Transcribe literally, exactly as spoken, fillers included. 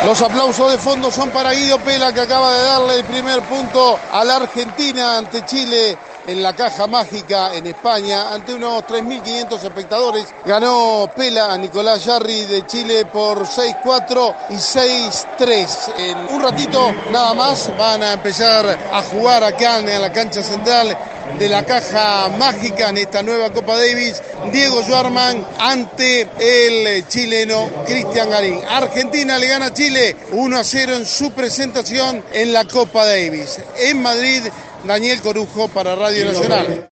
Los aplausos de fondo son para Guido Pela, que acaba de darle el primer punto a la Argentina ante Chile en la Caja Mágica en España, ante unos tres mil quinientos espectadores. Ganó Pela a Nicolás Jarry de Chile por seis cuatro y seis tres. En un ratito nada más van a empezar a jugar acá en la cancha central de la Caja Mágica en esta nueva Copa Davis, Diego Schwartzman ante el chileno Cristian Garín. Argentina le gana a Chile uno a cero en su presentación en la Copa Davis. En Madrid, Daniel Corujo para Radio Nacional.